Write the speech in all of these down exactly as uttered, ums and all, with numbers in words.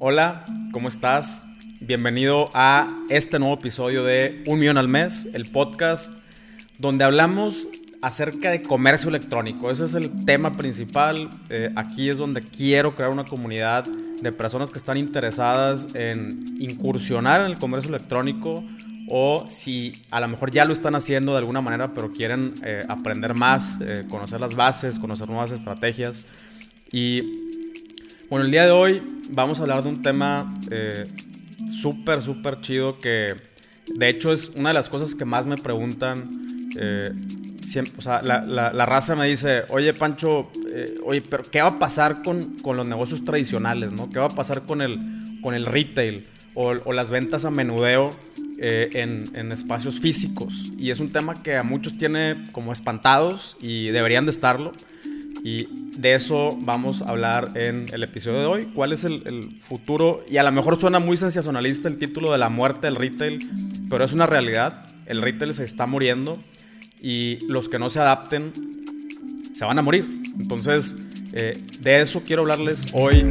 Hola, ¿cómo estás? Bienvenido a este nuevo episodio de Un Millón al Mes, el podcast donde hablamos acerca de comercio electrónico. Ese es el tema principal. Eh, aquí es donde quiero crear una comunidad de personas que están interesadas en incursionar en el comercio electrónico, o si a lo mejor ya lo están haciendo de alguna manera, pero quieren eh, aprender más, eh, conocer las bases, conocer nuevas estrategias. Y bueno, el día de hoy vamos a hablar de un tema eh, súper, súper chido que de hecho es una de las cosas que más me preguntan. Eh, siempre, o sea, la, la, la raza me dice, oye Pancho, eh, oye, pero ¿qué va a pasar con, con los negocios tradicionales, ¿no? ¿Qué va a pasar con el, con el retail o, o las ventas a menudeo eh, en, en espacios físicos? Y es un tema que a muchos tiene como espantados y deberían de estarlo. Y de eso vamos a hablar en el episodio de hoy. ¿Cuál es el, el futuro? Y a lo mejor suena muy sensacionalista el título de la muerte del retail, pero es una realidad. El retail se está muriendo y los que no se adapten se van a morir. Entonces, eh, de eso quiero hablarles hoy.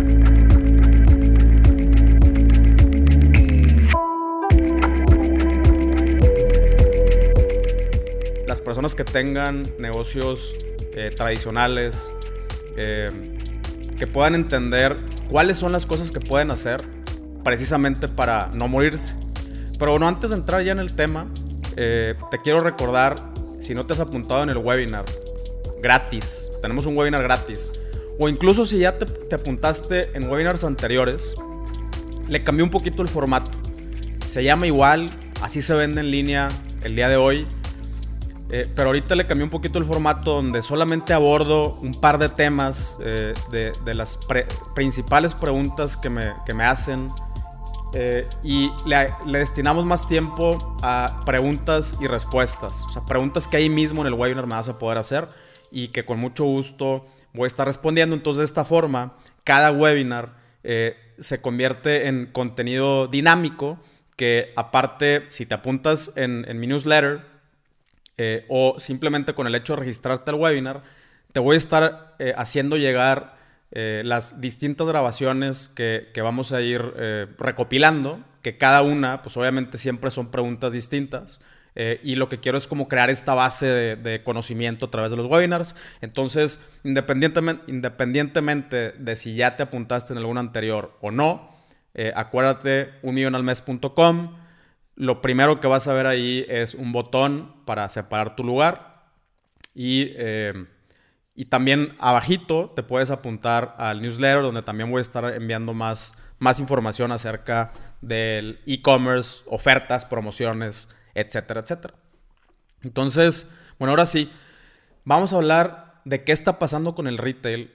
Las personas que tengan negocios Eh, tradicionales, eh, que puedan entender cuáles son las cosas que pueden hacer precisamente para no morirse. Pero bueno, antes de entrar ya en el tema, eh, te quiero recordar, si no te has apuntado en el webinar gratis, tenemos un webinar gratis, o incluso si ya te, te apuntaste en webinars anteriores, le cambié un poquito el formato. Se llama igual, así se vende en línea el día de hoy. Eh, pero ahorita le cambié un poquito el formato, donde solamente abordo un par de temas eh, de, de las pre- principales preguntas que me, que me hacen, eh, y le, le destinamos más tiempo a preguntas y respuestas. O sea, preguntas que ahí mismo en el webinar me vas a poder hacer y que con mucho gusto voy a estar respondiendo. Entonces, de esta forma, cada webinar eh, se convierte en contenido dinámico que, aparte, si te apuntas en, en mi newsletter, Eh, o simplemente con el hecho de registrarte al webinar, te voy a estar eh, haciendo llegar eh, las distintas grabaciones que, que vamos a ir eh, recopilando, que cada una, pues obviamente siempre son preguntas distintas, eh, y lo que quiero es como crear esta base de, de conocimiento a través de los webinars. Entonces, independientemente, independientemente de si ya te apuntaste en alguno anterior o no, eh, acuérdate, un millón al mes punto com. Lo primero que vas a ver ahí es un botón para separar tu lugar, y, eh, y también abajito te puedes apuntar al newsletter, donde también voy a estar enviando más, más información acerca del e-commerce, ofertas, promociones, etcétera, etcétera. Entonces, bueno, ahora sí, vamos a hablar de qué está pasando con el retail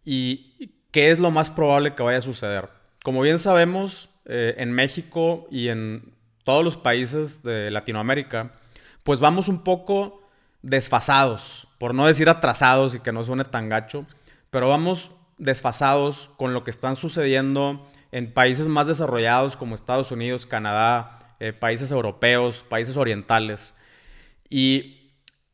y qué es lo más probable que vaya a suceder. Como bien sabemos, eh, en México y en todos los países de Latinoamérica, pues vamos un poco desfasados, por no decir atrasados y que no suene tan gacho, pero vamos desfasados con lo que están sucediendo en países más desarrollados como Estados Unidos, Canadá, eh, países europeos, países orientales. Y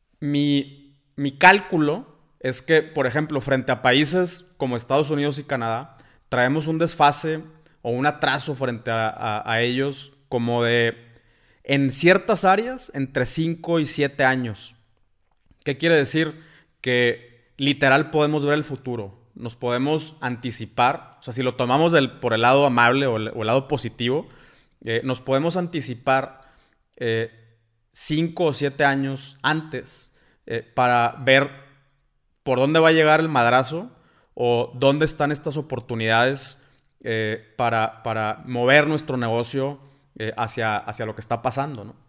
mi, mi cálculo es que, por ejemplo, frente a países como Estados Unidos y Canadá, traemos un desfase o un atraso frente a, a, a ellos, como de, en ciertas áreas, entre cinco y siete años. ¿Qué quiere decir? Que literal podemos ver el futuro, nos podemos anticipar. O sea, si lo tomamos del, por el lado amable o el, o el lado positivo, eh, nos podemos anticipar eh, cinco o siete años antes, eh, para ver por dónde va a llegar el madrazo o dónde están estas oportunidades eh, para, para mover nuestro negocio Eh, hacia, hacia lo que está pasando, ¿no?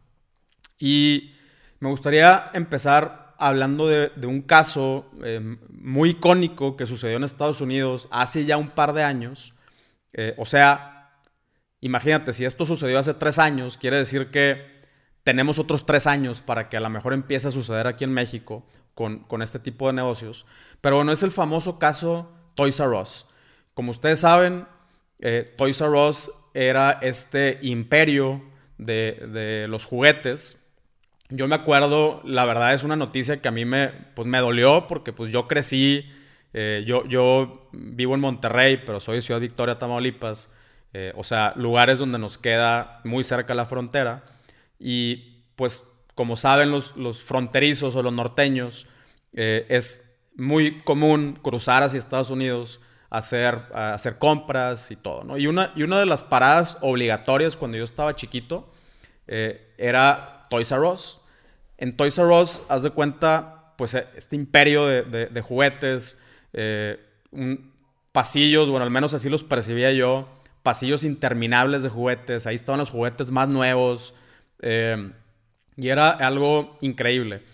Y me gustaría empezar hablando de, de un caso eh, muy icónico que sucedió en Estados Unidos hace ya un par de años. Eh, o sea, imagínate, si esto sucedió hace tres años, quiere decir que tenemos otros tres años para que a lo mejor empiece a suceder aquí en México con, con este tipo de negocios. Pero bueno, es el famoso caso Toys R Us. Como ustedes saben, eh, Toys R Us era este imperio de, de los juguetes. Yo me acuerdo, la verdad es una noticia que a mí me, pues me dolió, porque pues yo crecí Eh, yo, yo vivo en Monterrey, pero soy de Ciudad Victoria, Tamaulipas. Eh, o sea, lugares donde nos queda muy cerca la frontera. Y pues, como saben los, los fronterizos o los norteños, eh, es muy común cruzar hacia Estados Unidos, hacer, a hacer compras y todo, ¿no? Y una, y una de las paradas obligatorias cuando yo estaba chiquito eh, era Toys R Us. En Toys R Us, haz de cuenta, pues este imperio de, de, de juguetes, eh, un, pasillos, bueno, al menos así los percibía yo, pasillos interminables de juguetes, ahí estaban los juguetes más nuevos, eh, y era algo increíble.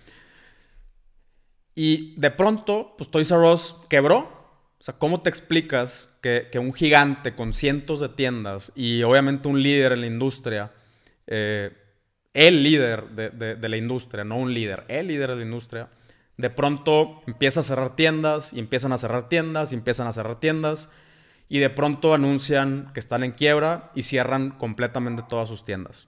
Y de pronto, pues Toys R Us quebró. O sea, ¿cómo te explicas que, que un gigante con cientos de tiendas y obviamente un líder en la industria, eh, el líder de, de, de la industria, no un líder, el líder de la industria, de pronto empieza a cerrar tiendas y empiezan a cerrar tiendas y empiezan a cerrar tiendas y de pronto anuncian que están en quiebra y cierran completamente todas sus tiendas?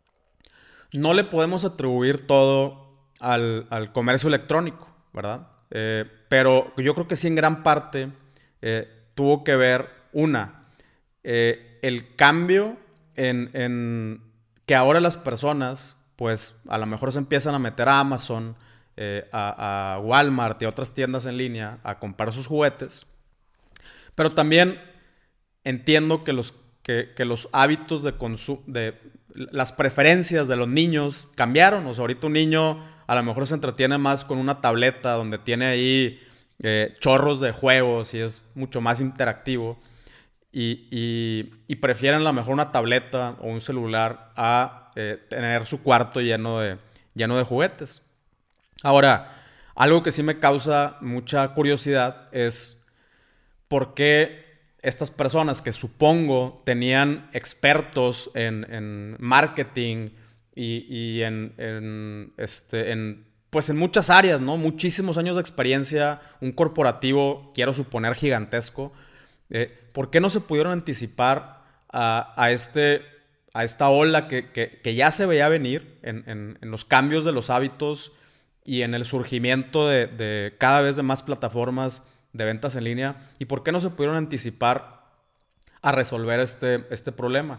No le podemos atribuir todo al, al comercio electrónico, ¿verdad? Eh, pero yo creo que sí en gran parte eh, tuvo que ver, una, eh, el cambio en, en que ahora las personas, pues a lo mejor se empiezan a meter a Amazon, eh, a, a Walmart y a otras tiendas en línea a comprar sus juguetes. Pero también entiendo que los, que, que los hábitos de consumo, de las preferencias de los niños cambiaron. O sea, ahorita un niño a lo mejor se entretiene más con una tableta donde tiene ahí eh, chorros de juegos y es mucho más interactivo. Y, y, y prefieren a lo mejor una tableta o un celular a eh, tener su cuarto lleno de, lleno de juguetes. Ahora, algo que sí me causa mucha curiosidad es por qué estas personas que supongo tenían expertos en, en marketing y, y en, en, este, en, pues en muchas áreas, ¿no? Muchísimos años de experiencia, un corporativo, quiero suponer, gigantesco. Eh, ¿Por qué no se pudieron anticipar a, a, este, a esta ola que, que, que ya se veía venir en, en, en los cambios de los hábitos y en el surgimiento de, de cada vez de más plataformas de ventas en línea? ¿Y por qué no se pudieron anticipar a resolver este, este problema?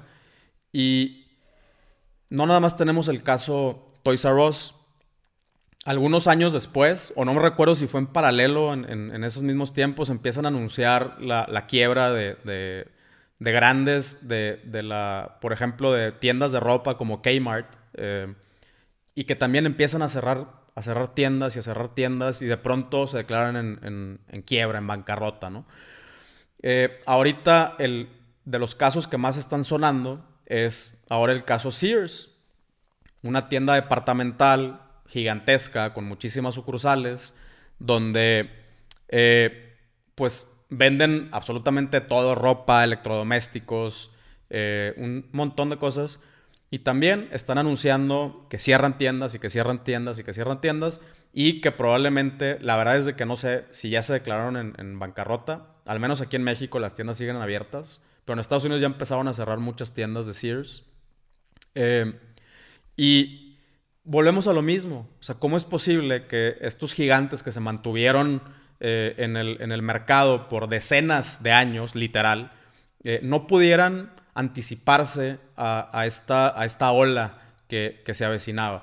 Y no nada más tenemos el caso Toys R Us. Algunos años después, o no me recuerdo si fue en paralelo en, en, en esos mismos tiempos, empiezan a anunciar la, la quiebra de, de, de grandes, de, de la, por ejemplo, de tiendas de ropa como Kmart, eh, y que también empiezan a cerrar, a cerrar tiendas y a cerrar tiendas y de pronto se declaran en, en, en quiebra, en bancarrota, ¿no? Eh, ahorita, el, de los casos que más están sonando es ahora el caso Sears, una tienda departamental gigantesca con muchísimas sucursales donde eh, pues venden absolutamente todo, ropa, electrodomésticos, eh, un montón de cosas, y también están anunciando que cierran tiendas y que cierran tiendas y que cierran tiendas y que probablemente, la verdad es de que no sé si ya se declararon en, en bancarrota. Al menos aquí en México las tiendas siguen abiertas, pero en Estados Unidos ya empezaron a cerrar muchas tiendas de Sears. Eh, y volvemos a lo mismo. O sea, ¿cómo es posible que estos gigantes que se mantuvieron eh, en, el, en el mercado por decenas de años, literal, eh, no pudieran anticiparse a, a, esta, a esta ola que, que se avecinaba?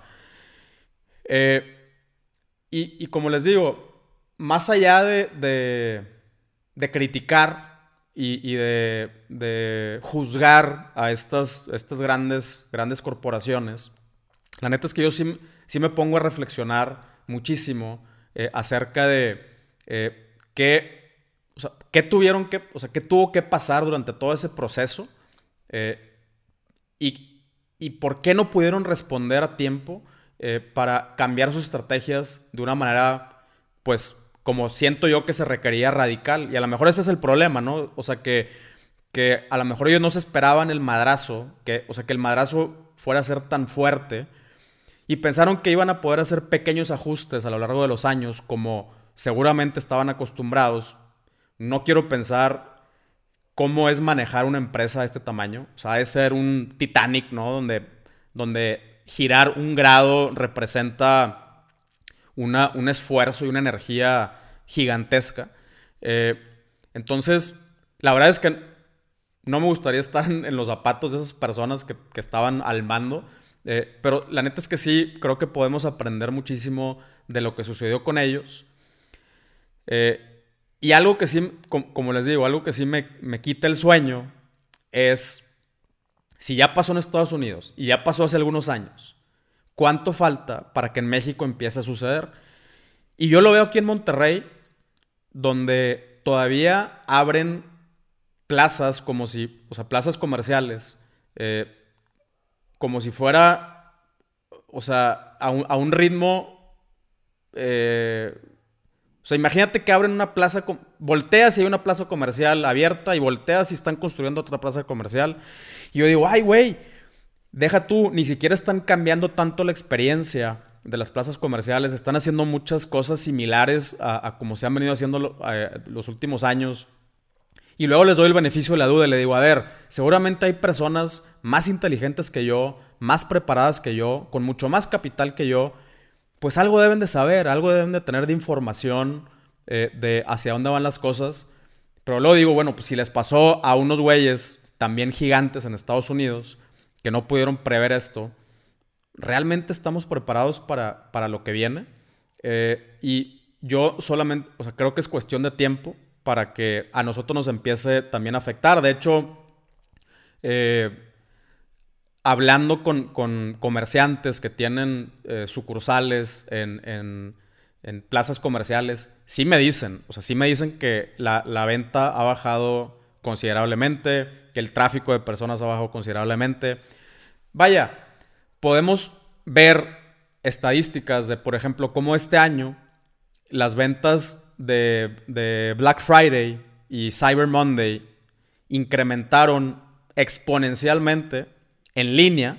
Eh, y, y como les digo, más allá de, de, de criticar y, y de, de juzgar a estas, estas grandes, grandes corporaciones, la neta es que yo sí, sí me pongo a reflexionar muchísimo eh, acerca de eh, qué, o sea, qué tuvieron que, o sea, qué tuvo que pasar durante todo ese proceso eh, y, y por qué no pudieron responder a tiempo eh, para cambiar sus estrategias de una manera, pues, como siento yo que se requería, radical. Y a lo mejor ese es el problema, ¿no? O sea, que, que a lo mejor ellos no se esperaban el madrazo, que, o sea, que el madrazo fuera a ser tan fuerte. Y pensaron que iban a poder hacer pequeños ajustes a lo largo de los años, como seguramente estaban acostumbrados. No quiero pensar cómo es manejar una empresa de este tamaño. O sea, ha de ser un Titanic, ¿no? Donde, donde girar un grado representa una, un esfuerzo y una energía gigantesca. Eh, entonces, la verdad es que no me gustaría estar en, en los zapatos de esas personas que, que estaban al mando. Eh, pero la neta es que sí, creo que podemos aprender muchísimo de lo que sucedió con ellos. Eh, y algo que sí, como, como les digo, algo que sí me, me quita el sueño es, si ya pasó en Estados Unidos y ya pasó hace algunos años, ¿cuánto falta para que en México empiece a suceder? Y yo lo veo aquí en Monterrey, donde todavía abren plazas como si, o sea, plazas comerciales, eh, como si fuera, o sea, a un, a un ritmo, eh, o sea, imagínate que abren una plaza, volteas y hay una plaza comercial abierta y volteas y están construyendo otra plaza comercial. Y yo digo, ay, güey, deja tú, ni siquiera están cambiando tanto la experiencia de las plazas comerciales, están haciendo muchas cosas similares a, a como se han venido haciendo eh, los últimos años. Y luego les doy el beneficio de la duda y le digo, a ver, seguramente hay personas más inteligentes que yo, más preparadas que yo, con mucho más capital que yo, pues algo deben de saber, algo deben de tener de información eh, de hacia dónde van las cosas. Pero luego digo, bueno, pues si les pasó a unos güeyes también gigantes en Estados Unidos que no pudieron prever esto, ¿realmente estamos preparados para, para lo que viene? Eh, y yo solamente, o sea, creo que es cuestión de tiempo para que a nosotros nos empiece también a afectar. De hecho, eh, hablando con, con comerciantes que tienen eh, sucursales en, en, en plazas comerciales, sí me dicen, o sea, sí me dicen que la, la venta ha bajado considerablemente, que el tráfico de personas ha bajado considerablemente. Vaya, podemos ver estadísticas de, por ejemplo, cómo este año las ventas de, de Black Friday y Cyber Monday incrementaron exponencialmente en línea,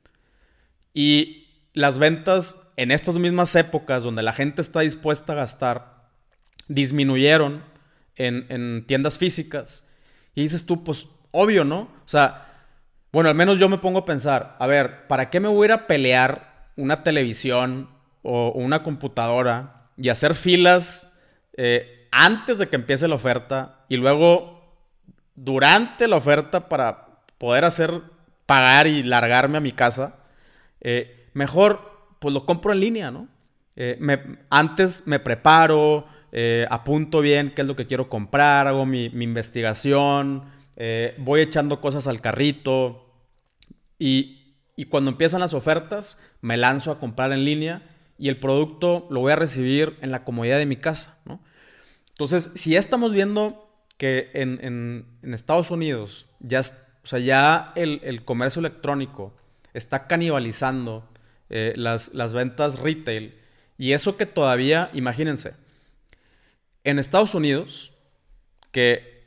y las ventas en estas mismas épocas donde la gente está dispuesta a gastar disminuyeron en, en tiendas físicas. Y dices tú, pues obvio, ¿no? O sea, bueno, al menos yo me pongo a pensar, a ver, ¿para qué me voy a ir a pelear una televisión o una computadora y hacer filas eh, antes de que empiece la oferta y luego durante la oferta para poder hacer, pagar y largarme a mi casa? Eh, mejor, pues lo compro en línea, ¿no? Eh, me, antes me preparo, eh, apunto bien qué es lo que quiero comprar, hago mi, mi investigación, eh, voy echando cosas al carrito y, y cuando empiezan las ofertas me lanzo a comprar en línea y el producto lo voy a recibir en la comodidad de mi casa, ¿no? Entonces, si ya estamos viendo que en, en, en Estados Unidos ya, o sea, ya el, el comercio electrónico está canibalizando eh, las, las ventas retail, y eso que todavía, imagínense, en Estados Unidos, que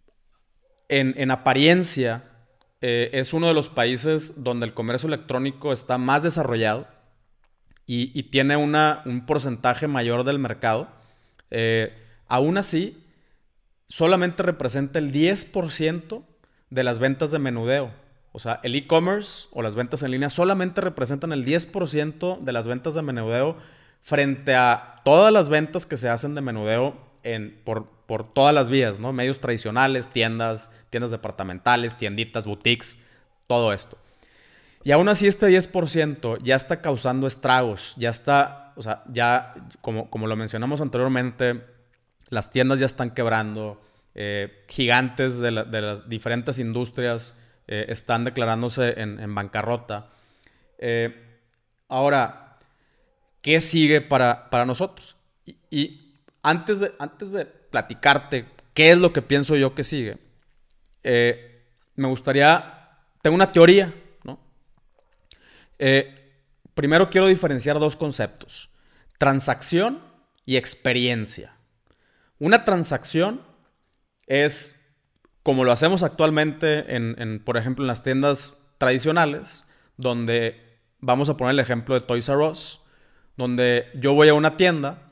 en, en apariencia eh, es uno de los países donde el comercio electrónico está más desarrollado y, y tiene una, un porcentaje mayor del mercado, eh, aún así solamente representa el diez por ciento de las ventas de menudeo. O sea, el e-commerce o las ventas en línea solamente representan el diez por ciento de las ventas de menudeo frente a todas las ventas que se hacen de menudeo en, por, por todas las vías, ¿no? Medios tradicionales, tiendas, tiendas departamentales, tienditas, boutiques, todo esto. Y aún así este diez por ciento ya está causando estragos, ya está, o sea, ya, como, como lo mencionamos anteriormente, las tiendas ya están quebrando, eh, gigantes de, la, de las diferentes industrias eh, están declarándose en, en bancarrota. Eh, ahora, ¿qué sigue para, para nosotros? Y, y antes, de, antes de platicarte qué es lo que pienso yo que sigue, eh, me gustaría, tengo una teoría, ¿no? Eh, primero quiero diferenciar dos conceptos: transacción y experiencia. Una transacción es como lo hacemos actualmente en, en, por ejemplo, en las tiendas tradicionales, donde vamos a poner el ejemplo de Toys R Us, donde yo voy a una tienda,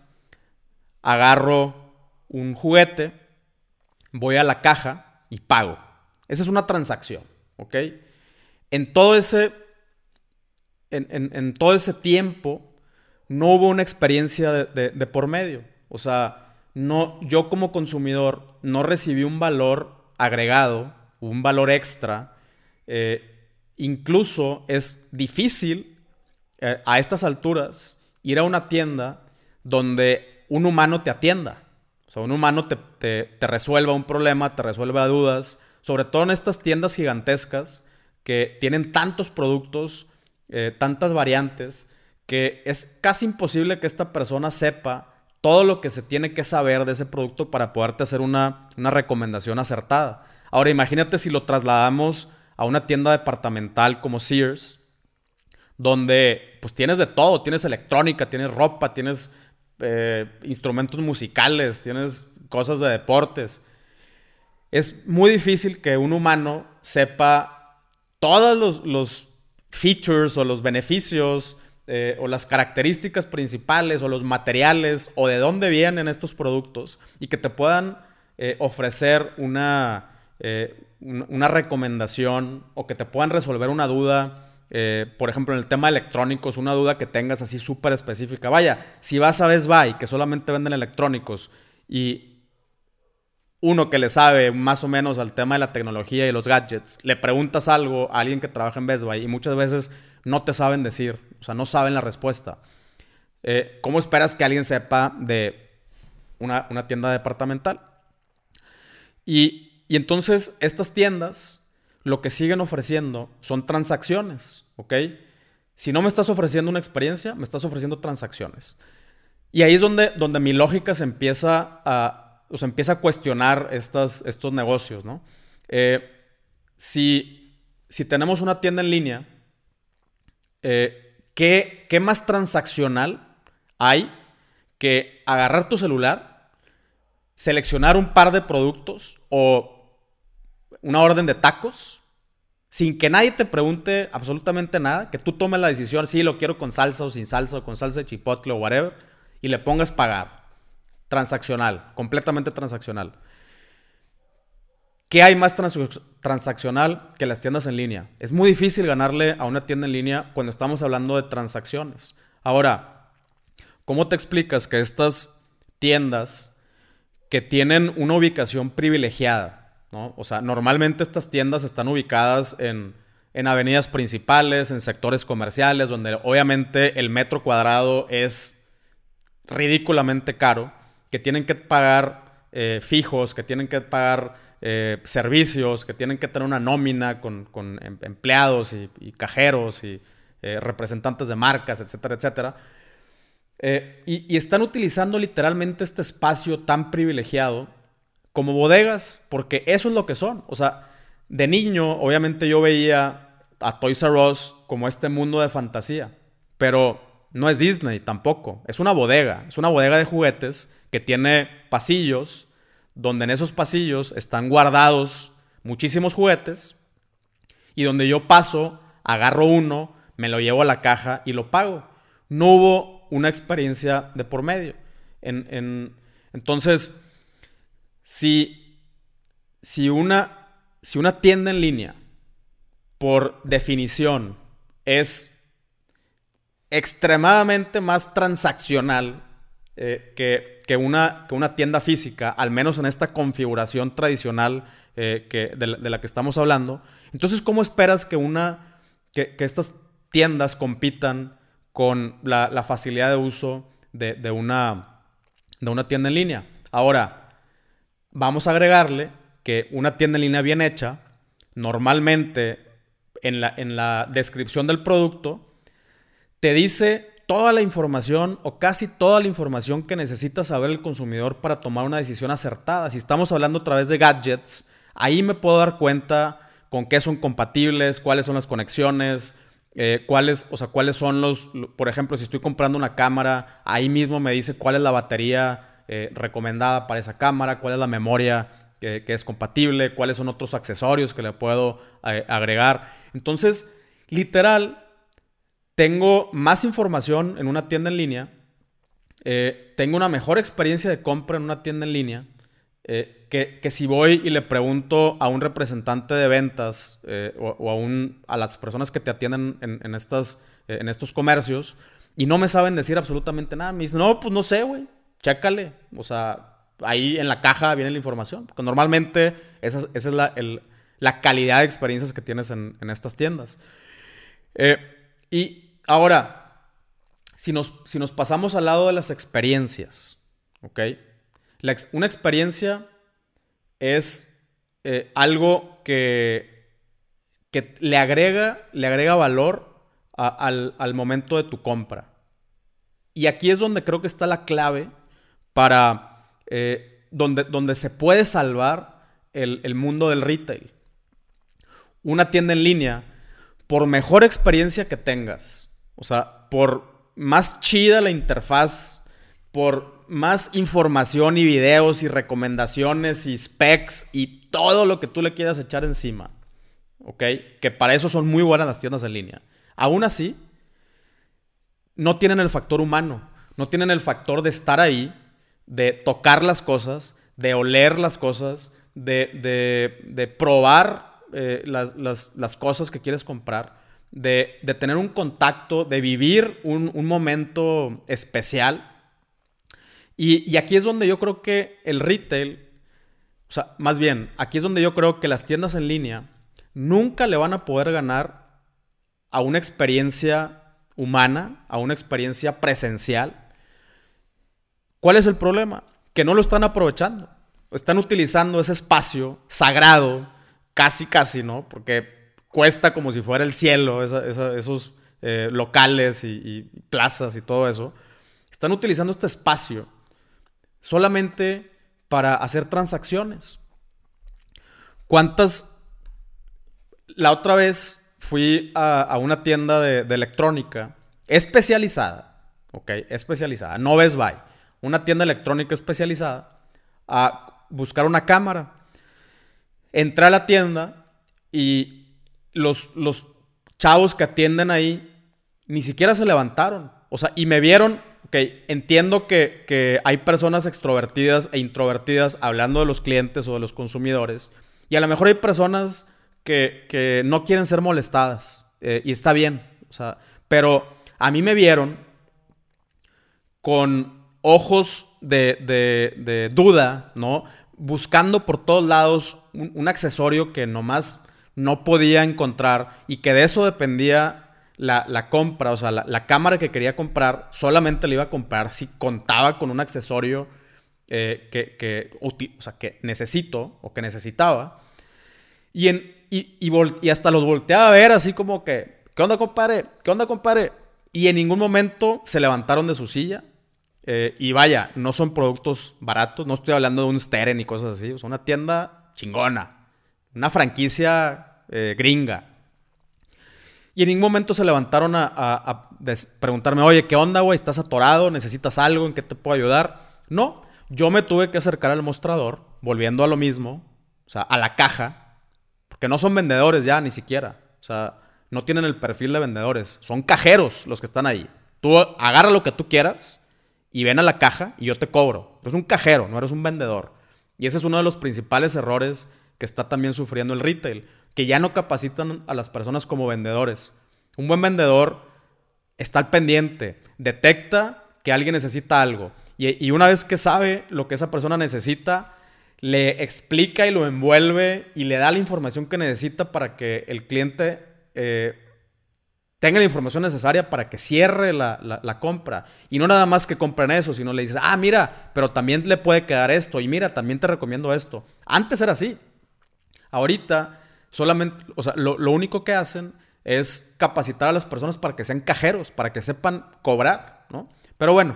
agarro un juguete, voy a la caja y pago. Esa es una transacción, ¿ok? En todo ese, en, en, en todo ese tiempo no hubo una experiencia de, de, de por medio. O sea, no, yo como consumidor no recibí un valor agregado, un valor extra. Eh, incluso es difícil eh, a estas alturas ir a una tienda donde un humano te atienda. O sea, un humano te, te, te resuelva un problema, te resuelva dudas. Sobre todo en estas tiendas gigantescas que tienen tantos productos, eh, tantas variantes, que es casi imposible que esta persona sepa todo lo que se tiene que saber de ese producto para poderte hacer una, una recomendación acertada. Ahora, imagínate si lo trasladamos a una tienda departamental como Sears, donde pues tienes de todo, tienes electrónica, tienes ropa, tienes eh, instrumentos musicales, tienes cosas de deportes. Es muy difícil que un humano sepa todos los, los features o los beneficios eh, o las características principales o los materiales o de dónde vienen estos productos y que te puedan eh, ofrecer una, eh, una recomendación o que te puedan resolver una duda. Eh, por ejemplo, en el tema de electrónicos, una duda que tengas así súper específica. Vaya, si vas a Best Buy, que solamente venden electrónicos, y uno que le sabe más o menos al tema de la tecnología y los gadgets, le preguntas algo a alguien que trabaja en Best Buy y muchas veces no te saben decir, o sea, no saben la respuesta. Eh, ¿Cómo esperas que alguien sepa de una, una tienda departamental? Y, y entonces estas tiendas lo que siguen ofreciendo son transacciones, ¿ok? Si no me estás ofreciendo una experiencia, me estás ofreciendo transacciones. Y ahí es donde, donde mi lógica se empieza a, o sea, empieza a cuestionar estas, estos negocios, ¿no? Eh, si, si tenemos una tienda en línea, eh, ¿qué, ¿qué más transaccional hay que agarrar tu celular, seleccionar un par de productos o una orden de tacos, sin que nadie te pregunte absolutamente nada, que tú tomes la decisión, si sí, lo quiero con salsa o sin salsa, o con salsa de chipotle o whatever, y le pongas pagar? Transaccional, completamente transaccional. ¿Qué hay más trans- transaccional que las tiendas en línea? Es muy difícil ganarle a una tienda en línea cuando estamos hablando de transacciones. Ahora, ¿cómo te explicas que estas tiendas que tienen una ubicación privilegiada, ¿no? O sea, normalmente estas tiendas están ubicadas en, en avenidas principales, en sectores comerciales, donde obviamente el metro cuadrado es ridículamente caro, que tienen que pagar eh, fijos, que tienen que pagar eh, servicios, que tienen que tener una nómina con, con empleados y, y cajeros y eh, representantes de marcas, etcétera, etcétera. Eh, y, y están utilizando literalmente este espacio tan privilegiado como bodegas, porque eso es lo que son. O sea, de niño, obviamente yo veía a Toys R Us como este mundo de fantasía, pero no es Disney tampoco. Es una bodega, es una bodega de juguetes que tiene pasillos, donde en esos pasillos están guardados muchísimos juguetes y donde yo paso, agarro uno, me lo llevo a la caja y lo pago. No hubo una experiencia de por medio. En, en, entonces... Si, si, una, si una tienda en línea, por definición, es extremadamente más transaccional eh, que, que, una, que una tienda física, al menos en esta configuración tradicional eh, que, de, la, de la que estamos hablando, entonces, ¿cómo esperas que, una, que, que estas tiendas compitan con la, la facilidad de uso de, de, una, de una tienda en línea? Ahora, vamos a agregarle que una tienda en línea bien hecha, normalmente en la, en la descripción del producto, te dice toda la información o casi toda la información que necesita saber el consumidor para tomar una decisión acertada. Si estamos hablando a través de gadgets, ahí me puedo dar cuenta con qué son compatibles, cuáles son las conexiones, eh, cuáles, o sea, cuáles son los... Por ejemplo, si estoy comprando una cámara, ahí mismo me dice cuál es la batería Eh, recomendada para esa cámara, cuál es la memoria que, que es compatible, cuáles son otros accesorios que le puedo eh, agregar. Entonces, literal, tengo más información en una tienda en línea, eh, tengo una mejor experiencia de compra en una tienda en línea eh, que, que si voy y le pregunto a un representante de ventas eh, o, o a, un, a las personas que te atienden en, en, estas, eh, en estos comercios y no me saben decir absolutamente nada. Me dicen, no, pues no sé, güey. Chécale, o sea, ahí en la caja viene la información. Porque normalmente esa, esa es la, el, la calidad de experiencias que tienes en, en estas tiendas. Eh, y ahora, si nos, si nos pasamos al lado de las experiencias, ¿ok? La, una experiencia es eh, algo que, que le, agrega, le agrega valor a, al, al momento de tu compra. Y aquí es donde creo que está la clave para eh, donde, donde se puede salvar el, el mundo del retail. Una tienda en línea, por mejor experiencia que tengas, o sea, por más chida la interfaz, por más información y videos y recomendaciones y specs y todo lo que tú le quieras echar encima, ¿ok? Que para eso son muy buenas las tiendas en línea. Aún así, no tienen el factor humano, no tienen el factor de estar ahí, de tocar las cosas, de oler las cosas, de, de, de probar eh, las, las, las cosas que quieres comprar, de, de tener un contacto, de vivir un, un momento especial. Y, y aquí es donde yo creo que el retail, o sea, más bien, aquí es donde yo creo que las tiendas en línea nunca le van a poder ganar a una experiencia humana, a una experiencia presencial. ¿Cuál es el problema? Que no lo están aprovechando. Están utilizando ese espacio sagrado, casi casi, ¿no? Porque cuesta como si fuera el cielo, esa, esa, esos eh, locales y, y plazas y todo eso. Están utilizando este espacio solamente para hacer transacciones. ¿Cuántas? La otra vez fui a, a una tienda de, de electrónica especializada, ¿ok? Especializada, no Best Buy. Una tienda electrónica especializada a buscar una cámara. Entré a la tienda y los, los chavos que atienden ahí ni siquiera se levantaron. O sea, y me vieron, ok, entiendo que, que hay personas extrovertidas e introvertidas hablando de los clientes o de los consumidores. Y a lo mejor hay personas que, que no quieren ser molestadas. Eh, y está bien. O sea, pero a mí me vieron con ojos de, de, de duda, ¿no? Buscando por todos lados un, un accesorio que nomás no podía encontrar y que de eso dependía la, la compra. O sea, la, la cámara que quería comprar solamente la iba a comprar si contaba con un accesorio eh, que, que, o sea, que necesito o que necesitaba. Y, en, y, y, vol- y hasta los volteaba a ver así como que, ¿qué onda, compadre? ¿Qué onda, compadre? Y en ningún momento se levantaron de su silla. Eh, y vaya, no son productos baratos. No estoy hablando de un Steren y cosas así. Es una tienda chingona. Una franquicia eh, gringa. Y en ningún momento se levantaron a, a, a des- preguntarme, oye, ¿qué onda, güey? ¿Estás atorado? ¿Necesitas algo? ¿En qué te puedo ayudar? No, yo me tuve que acercar al mostrador, volviendo a lo mismo, o sea, a la caja, porque no son vendedores ya, ni siquiera. O sea, no tienen el perfil de vendedores. Son cajeros los que están ahí. Tú agarra lo que tú quieras y ven a la caja y yo te cobro. Eres un cajero, no eres un vendedor. Y ese es uno de los principales errores que está también sufriendo el retail, que ya no capacitan a las personas como vendedores. Un buen vendedor está al pendiente, detecta que alguien necesita algo y, y una vez que sabe lo que esa persona necesita, le explica y lo envuelve y le da la información que necesita para que el cliente eh, tenga la información necesaria para que cierre la, la, la compra. Y no nada más que compren eso, sino le dices, ah, mira, pero también le puede quedar esto y mira, también te recomiendo esto. Antes era así. Ahorita solamente, o sea, lo, lo único que hacen es capacitar a las personas para que sean cajeros, para que sepan cobrar, ¿no? Pero bueno,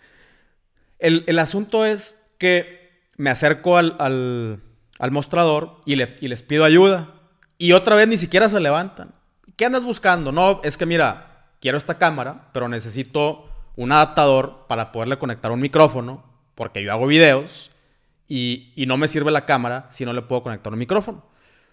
el, el asunto es que me acerco al, al, al mostrador y, le, y les pido ayuda. Y otra vez ni siquiera se levantan. ¿Qué andas buscando? No, es que mira, quiero esta cámara, pero necesito un adaptador para poderle conectar un micrófono, porque yo hago videos y, y no me sirve la cámara si no le puedo conectar un micrófono.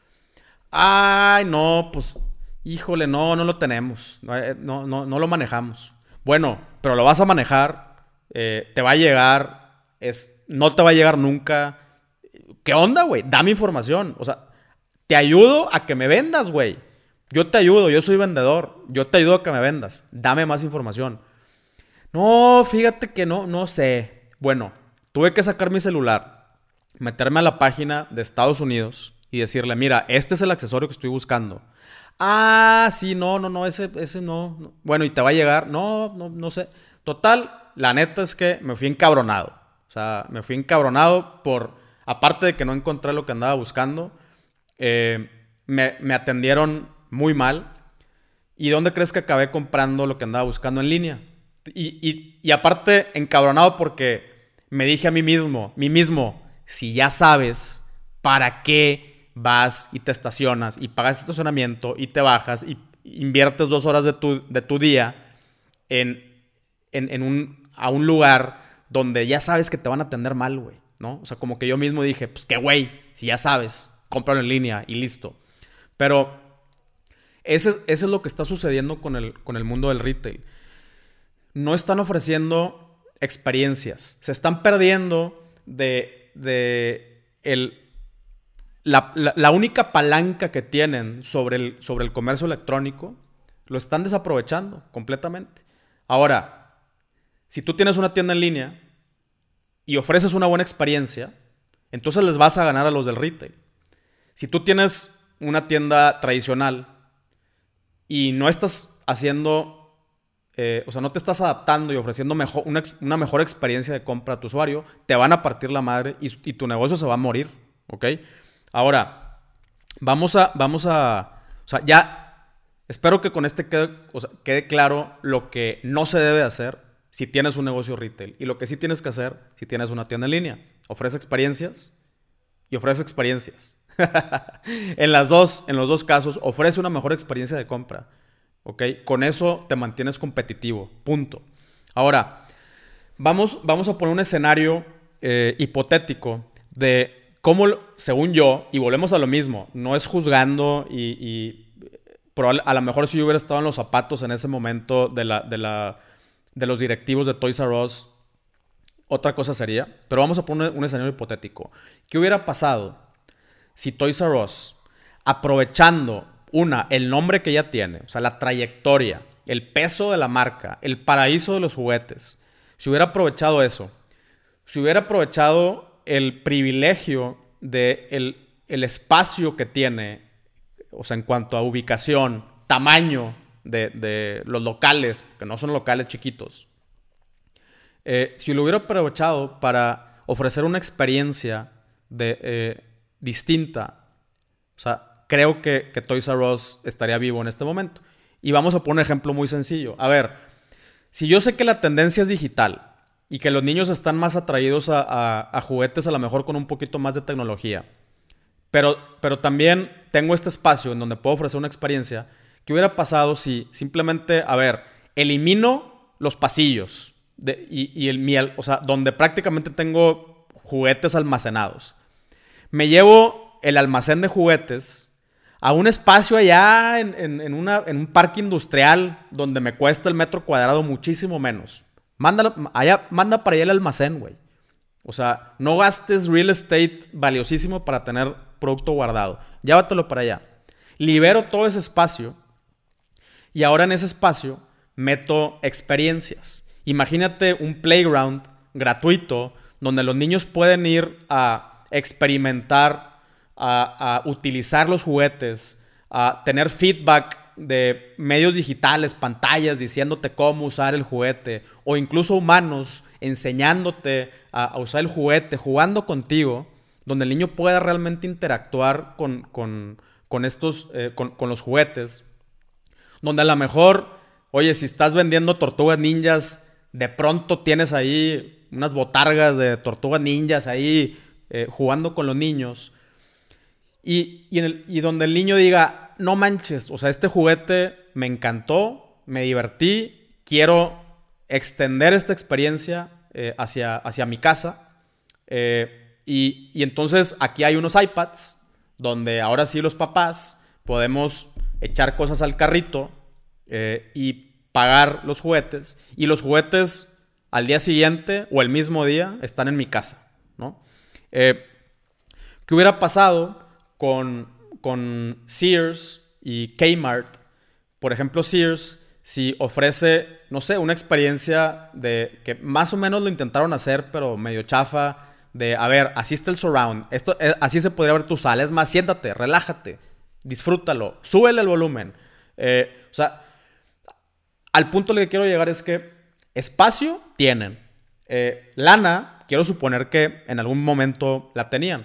Ay, no, pues, híjole, no, no lo tenemos. No, no, no lo manejamos. Bueno, pero lo vas a manejar, eh, te va a llegar, es, no te va a llegar nunca. ¿Qué onda, güey? Dame información. O sea, te ayudo a que me vendas, güey. Yo te ayudo, yo soy vendedor. Yo te ayudo a que me vendas. Dame más información. No, fíjate que no, no sé. Bueno, Tuve que sacar mi celular, meterme a la página de Estados Unidos y decirle, mira, este es el accesorio que estoy buscando. Ah, sí, no, no, no, ese, ese no, no. Bueno, ¿y te va a llegar? No, no, no sé. Total, la neta es que me fui encabronado. O sea, me fui encabronado por, aparte de que no encontré lo que andaba buscando, eh, me, me atendieron muy mal. ¿Y dónde crees que acabé comprando lo que andaba buscando en línea? Y, y, y aparte, encabronado porque me dije a mí mismo, mí mismo, si ya sabes para qué vas y te estacionas y pagas estacionamiento y te bajas y inviertes dos horas de tu, de tu día en, en, en un, a un lugar donde ya sabes que te van a atender mal, güey, ¿no? O sea, como que yo mismo dije, pues qué güey, si ya sabes, cómpralo en línea y listo. Pero ese, ese es lo que está sucediendo con el, con el mundo del retail. No están ofreciendo experiencias. Se están perdiendo de, de el, la, la, la única palanca que tienen sobre el, sobre el comercio electrónico. Lo están desaprovechando completamente. Ahora, si tú tienes una tienda en línea y ofreces una buena experiencia, entonces les vas a ganar a los del retail. Si tú tienes una tienda tradicional y no estás haciendo... Eh, o sea, no te estás adaptando y ofreciendo mejor, una, una mejor experiencia de compra a tu usuario, te van a partir la madre y, y tu negocio se va a morir, ¿ok? Ahora, vamos a, vamos a, o sea, ya, espero que con este quede, o sea, quede claro lo que no se debe hacer si tienes un negocio retail y lo que sí tienes que hacer si tienes una tienda en línea. Ofrece experiencias y ofrece experiencias. en, las dos, en los dos casos, ofrece una mejor experiencia de compra. ¿Ok? Con eso te mantienes competitivo. Punto. Ahora, vamos, vamos a poner un escenario eh, hipotético de cómo, según yo, y volvemos a lo mismo, no es juzgando y, y probable, a lo mejor si yo hubiera estado en los zapatos en ese momento de, la, de, la, de los directivos de Toys R Us, otra cosa sería, pero vamos a poner un, un escenario hipotético. ¿Qué hubiera pasado si Toys R Us, aprovechando una, el nombre que ya tiene, o sea, la trayectoria, el peso de la marca, el paraíso de los juguetes, si hubiera aprovechado eso, si hubiera aprovechado el privilegio de el, el espacio que tiene, o sea, en cuanto a ubicación, tamaño de, de los locales, que no son locales chiquitos, eh, si lo hubiera aprovechado para ofrecer una experiencia de, eh, distinta, o sea, creo que, que Toys R Us estaría vivo en este momento. Y vamos a poner un ejemplo muy sencillo. A ver, si yo sé que la tendencia es digital y que los niños están más atraídos a, a, a juguetes a lo mejor con un poquito más de tecnología, pero, pero también tengo este espacio en donde puedo ofrecer una experiencia, ¿qué hubiera pasado si simplemente, a ver, elimino los pasillos de, y, y el miel, o sea, donde prácticamente tengo juguetes almacenados? Me llevo el almacén de juguetes a un espacio allá en, en, en, una, en un parque industrial donde me cuesta el metro cuadrado muchísimo menos. Manda, allá, manda para allá el almacén, güey. O sea, no gastes real estate valiosísimo para tener producto guardado. Llévatelo para allá. Libero todo ese espacio y ahora en ese espacio meto experiencias. Imagínate un playground gratuito donde los niños pueden ir a experimentar, A, a utilizar los juguetes, a tener feedback de medios digitales, pantallas diciéndote cómo usar el juguete, o incluso humanos enseñándote a, a usar el juguete, jugando contigo, donde el niño pueda realmente interactuar con, con, con estos, eh, con, con los juguetes, donde a lo mejor, oye, si estás vendiendo tortugas ninjas, de pronto tienes ahí unas botargas de tortugas ninjas ahí eh, jugando con los niños. Y, y, en el, y donde el niño diga, no manches, o sea, este juguete me encantó, me divertí, quiero extender esta experiencia eh, hacia, hacia mi casa. Eh, y, y entonces aquí hay unos iPads donde ahora sí los papás podemos echar cosas al carrito eh, y pagar los juguetes. Y los juguetes al día siguiente o el mismo día están en mi casa, ¿no? Eh, ¿Qué hubiera pasado con, con Sears y Kmart? Por ejemplo, Sears, si ofrece, no sé, una experiencia de que más o menos lo intentaron hacer, pero medio chafa, de, a ver, así está el surround, esto, eh, así se podría ver tu sala, es más, siéntate, relájate, disfrútalo, súbele el volumen. Eh, o sea, al punto al que quiero llegar es que espacio tienen. Eh, lana, quiero suponer que en algún momento la tenían.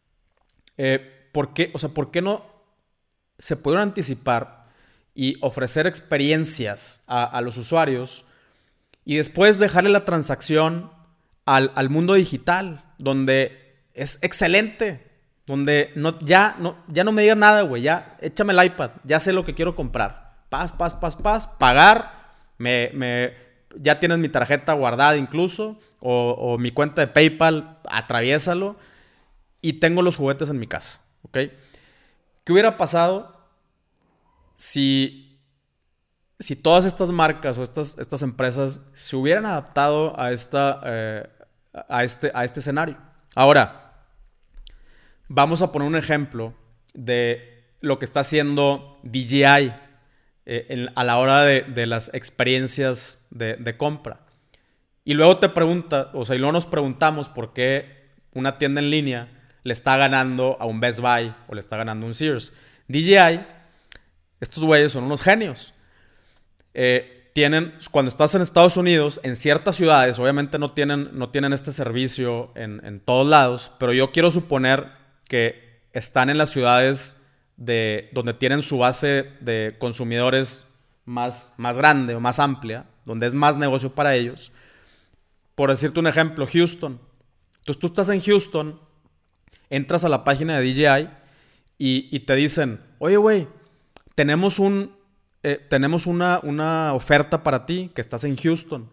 Eh, ¿por qué? O sea, ¿por qué no se pudieron anticipar y ofrecer experiencias a, a los usuarios y después dejarle la transacción al, al mundo digital, donde es excelente, donde no, ya, no, ya no me digas nada, güey, ya échame el iPad, ya sé lo que quiero comprar, paz, paz, paz, paz, pagar, me, me, ya tienes mi tarjeta guardada incluso, o, o mi cuenta de PayPal, atraviésalo, y tengo los juguetes en mi casa, ¿ok? ¿Qué hubiera pasado si, si todas estas marcas o estas, estas empresas se hubieran adaptado a, esta, eh, a, este, a este escenario? Ahora, vamos a poner un ejemplo de lo que está haciendo D J I eh, en, a la hora de, de las experiencias de, de compra. Y luego te pregunta, o sea, y luego nos preguntamos por qué una tienda en línea le está ganando a un Best Buy o le está ganando a un Sears. D J I, estos güeyes son unos genios. Eh, tienen, cuando estás en Estados Unidos, en ciertas ciudades, obviamente no tienen, no tienen este servicio en, en todos lados, pero yo quiero suponer que están en las ciudades de, donde tienen su base de consumidores más, más grande o más amplia, donde es más negocio para ellos. Por decirte un ejemplo, Houston. Entonces tú estás en Houston, entras a la página de D J I y, y te dicen, oye, güey, tenemos, un, eh, tenemos una, una oferta para ti que estás en Houston.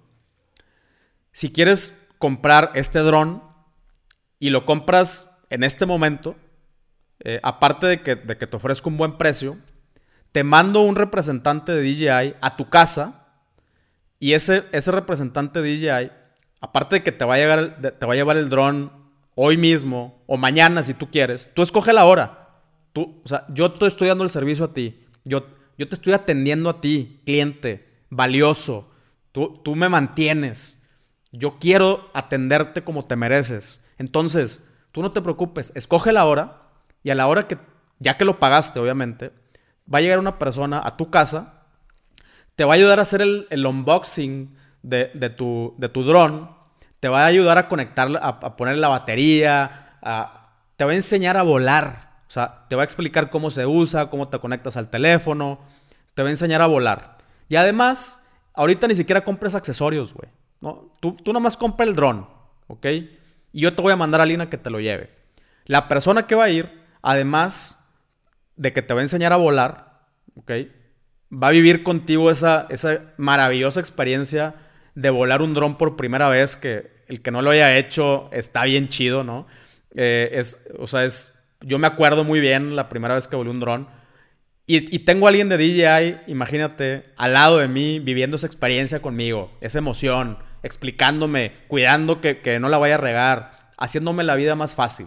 Si quieres comprar este dron y lo compras en este momento, eh, aparte de que, de que te ofrezco un buen precio, te mando un representante de D J I a tu casa y ese, ese representante de D J I, aparte de que te va a, llegar, te va a llevar el dron hoy mismo o mañana si tú quieres, tú escoge la hora. Tú, o sea, yo te estoy dando el servicio a ti. Yo, yo te estoy atendiendo a ti, cliente, valioso. Tú, tú me mantienes. Yo quiero atenderte como te mereces. Entonces, tú no te preocupes. Escoge la hora y a la hora que, ya que lo pagaste, obviamente, va a llegar una persona a tu casa, te va a ayudar a hacer el, el unboxing de, de tu, de tu dron, te va a ayudar a conectar, a, a poner la batería, a, te va a enseñar a volar. O sea, te va a explicar cómo se usa, cómo te conectas al teléfono, te va a enseñar a volar. Y además, ahorita ni siquiera compres accesorios, güey, ¿no? Tú, tú nomás compra el dron, ¿ok? Y yo te voy a mandar a alguien a que te lo lleve. La persona que va a ir, además de que te va a enseñar a volar, ¿ok? Va a vivir contigo esa, esa maravillosa experiencia de volar un dron por primera vez, que el que no lo haya hecho está bien chido, ¿no? Eh, es, o sea, es... Yo me acuerdo muy bien la primera vez que volé un dron. Y, y tengo a alguien de D J I, imagínate, al lado de mí, viviendo esa experiencia conmigo, esa emoción, explicándome, cuidando que, que no la vaya a regar, haciéndome la vida más fácil.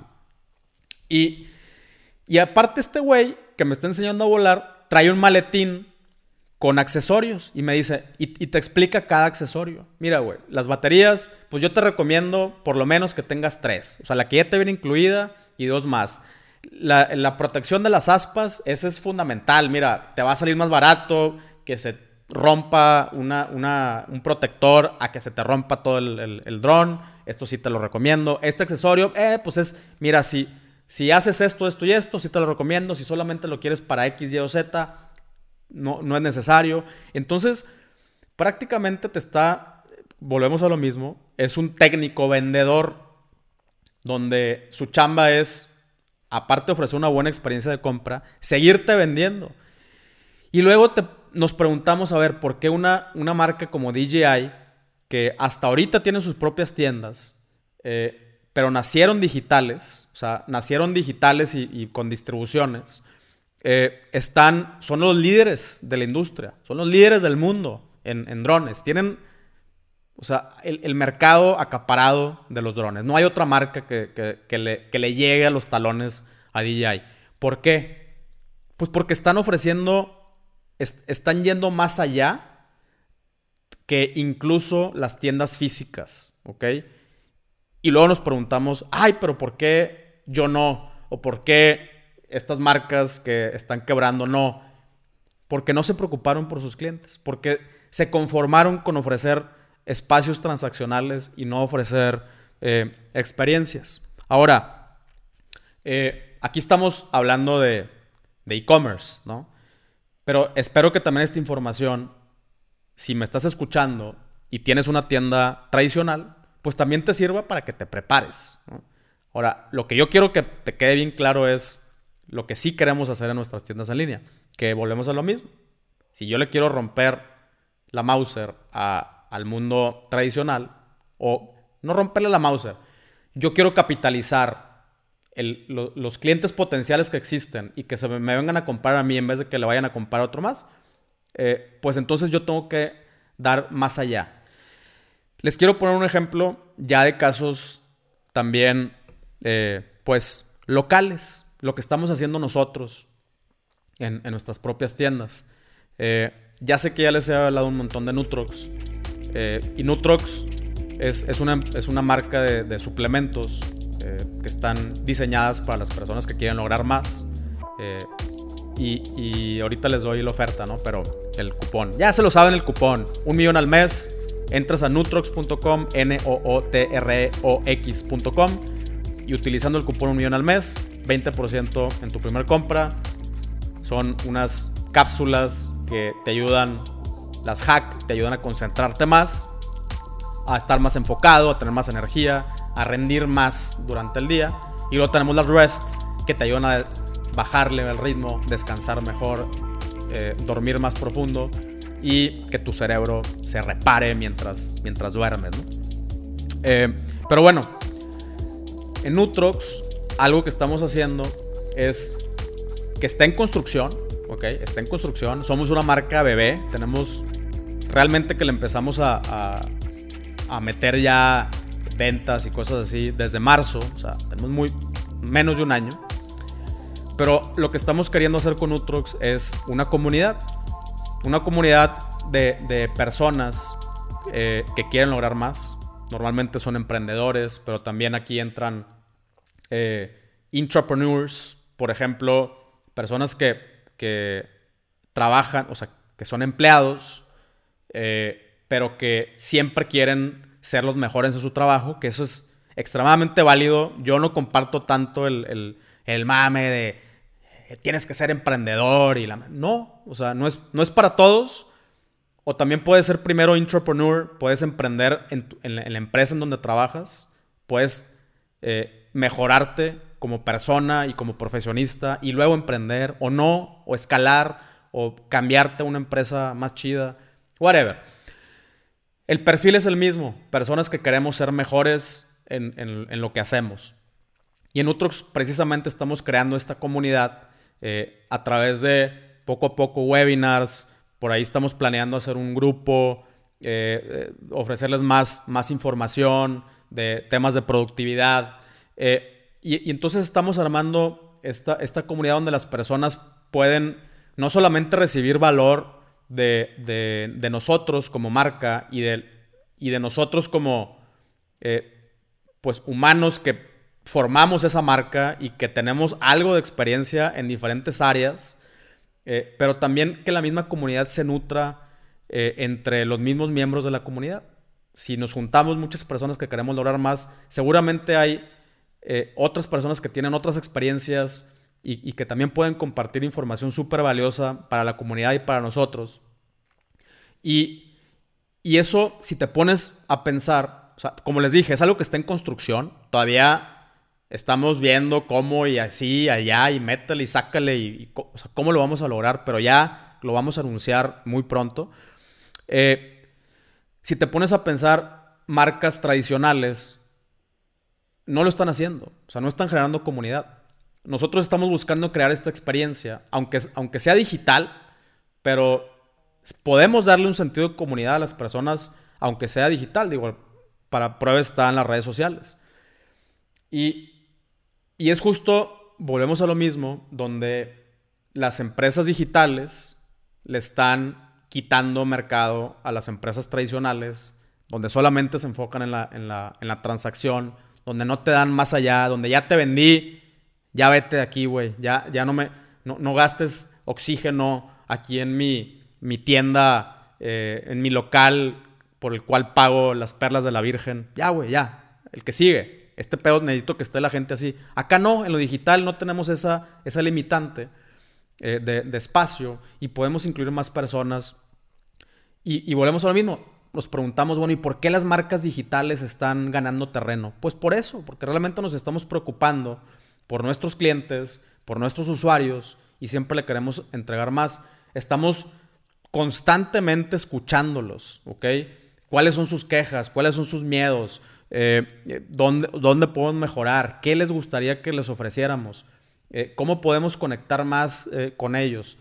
Y, y aparte este güey que me está enseñando a volar, trae un maletín con accesorios y me dice, y, y te explica cada accesorio. Mira, güey, las baterías, pues yo te recomiendo por lo menos que tengas tres. O sea, la que ya te viene incluida y dos más. La, la protección de las aspas, ese es fundamental. Mira, te va a salir más barato que se rompa una, una, un protector a que se te rompa todo el, el, el dron. Esto sí te lo recomiendo. Este accesorio, eh, pues es, mira, si, si haces esto, esto y esto, sí te lo recomiendo. Si solamente lo quieres para X, Y o Z, no, no es necesario. Entonces, prácticamente te está, volvemos a lo mismo, es un técnico vendedor donde su chamba es, aparte de ofrecer una buena experiencia de compra, seguirte vendiendo. Y luego te, nos preguntamos, a ver, ¿por qué una, una marca como D J I, que hasta ahorita tiene sus propias tiendas, eh, pero nacieron digitales, o sea, nacieron digitales y, y con distribuciones, eh, están, son los líderes de la industria, son los líderes del mundo en, en drones, tienen... O sea, el, el mercado acaparado de los drones. No hay otra marca que, que, que, le, que le llegue a los talones a D J I. ¿Por qué? Pues porque están ofreciendo, est- están yendo más allá que incluso las tiendas físicas, ¿ok? Y luego nos preguntamos, ay, pero ¿por qué yo no? ¿O por qué estas marcas que están quebrando no? Porque no se preocuparon por sus clientes, porque se conformaron con ofrecer espacios transaccionales y no ofrecer eh, experiencias. Ahora, eh, aquí estamos hablando de, de e-commerce, ¿no? Pero espero que también esta información, si me estás escuchando y tienes una tienda tradicional, pues también te sirva para que te prepares, ¿no? Ahora, lo que yo quiero que te quede bien claro es lo que sí queremos hacer en nuestras tiendas en línea, que volvemos a lo mismo. Si yo le quiero romper la Mauser a, al mundo tradicional, o no romperle la Mauser, yo quiero capitalizar el, lo, los clientes potenciales que existen y que se me, me vengan a comprar a mí en vez de que le vayan a comprar a otro más, eh, pues entonces yo tengo que dar más allá. Les quiero poner un ejemplo ya de casos también, eh, pues, locales. Lo que estamos haciendo nosotros en, en nuestras propias tiendas. Eh, ya sé que ya les he hablado un montón de Nutrox. Eh, y Nutrox es, es, una, es una marca de, de suplementos eh, que están diseñadas para las personas que quieren lograr más. Eh, y, y ahorita les doy la oferta, ¿no? Pero el cupón. Ya se lo saben el cupón. Un millón al mes. Entras a nutrox punto com, N O O T R E O X punto com, y utilizando el cupón un millón al mes, veinte por ciento en tu primera compra. Son unas cápsulas que te ayudan, las hack, te ayudan a concentrarte más, a estar más enfocado, a tener más energía, a rendir más durante el día. Y luego tenemos las rest, que te ayudan a bajarle el ritmo, descansar mejor, eh, dormir más profundo y que tu cerebro se repare mientras, mientras duermes, ¿no? Eh, pero bueno, en Nutrox algo que estamos haciendo es que está en construcción, ¿ok? Está en construcción. Somos una marca bebé. Tenemos realmente que le empezamos a, a, a meter ya ventas y cosas así desde marzo. O sea, tenemos muy, menos de un año. Pero lo que estamos queriendo hacer con Nutrox es una comunidad. Una comunidad de, de personas eh, que quieren lograr más. Normalmente son emprendedores, pero también aquí entran eh, intrapreneurs, por ejemplo, personas que, que trabajan, o sea, que son empleados, eh, pero que siempre quieren ser los mejores en su trabajo, que eso es extremadamente válido. Yo no comparto tanto el, el, el mame de tienes que ser emprendedor y la... No, o sea, no es, no es para todos. O también puedes ser primero intrapreneur, puedes emprender en, tu, en, la, en la empresa en donde trabajas, puedes eh, mejorarte como persona y como profesionista y luego emprender o no, o escalar o cambiarte a una empresa más chida, whatever. El perfil es el mismo, personas que queremos ser mejores en, en, en lo que hacemos. Y en Nutrox precisamente estamos creando esta comunidad eh, a través de poco a poco webinars. Por ahí estamos planeando hacer un grupo, eh, eh, ofrecerles más, más información de temas de productividad. Eh, y, y entonces estamos armando esta, esta comunidad donde las personas pueden no solamente recibir valor de, de, de nosotros como marca y de, y de nosotros como eh, pues humanos que formamos esa marca y que tenemos algo de experiencia en diferentes áreas, eh, pero también que la misma comunidad se nutra eh, entre los mismos miembros de la comunidad. Si nos juntamos muchas personas que queremos lograr más, seguramente hay eh, otras personas que tienen otras experiencias y, y que también pueden compartir información súper valiosa para la comunidad y para nosotros. Y, y eso, si te pones a pensar, o sea, como les dije, es algo que está en construcción. Todavía estamos viendo cómo y así, allá, y métele y sácale, y, y o sea, cómo lo vamos a lograr, pero ya lo vamos a anunciar muy pronto. Eh, si te pones a pensar, marcas tradicionales no lo están haciendo, o sea, no están generando comunidad. Nosotros estamos buscando crear esta experiencia, aunque, aunque sea digital, pero podemos darle un sentido de comunidad a las personas, aunque sea digital. Digo, para prueba está en las redes sociales. Y Y es justo, volvemos a lo mismo, donde las empresas digitales le están quitando mercado a las empresas tradicionales, donde solamente se enfocan en la, en la, en la transacción, donde no te dan más allá, donde ya te vendí, ya vete de aquí, güey. Ya, ya no me... No, no gastes oxígeno aquí en mi, mi tienda, eh, en mi local por el cual pago las perlas de la Virgen. Ya, güey, ya. El que sigue. Este pedo necesito que esté la gente así. Acá no, en lo digital no tenemos esa, esa limitante eh, de, de espacio y podemos incluir más personas. Y, y volvemos a lo mismo. Nos preguntamos, bueno, ¿y por qué las marcas digitales están ganando terreno? Pues por eso, porque realmente nos estamos preocupando por nuestros clientes, por nuestros usuarios y siempre le queremos entregar más. Estamos constantemente escuchándolos, ¿ok? ¿Cuáles son sus quejas? ¿Cuáles son sus miedos? Eh, ¿dónde, ¿Dónde podemos mejorar? ¿Qué les gustaría que les ofreciéramos? Eh, ¿Cómo podemos conectar más eh, con ellos?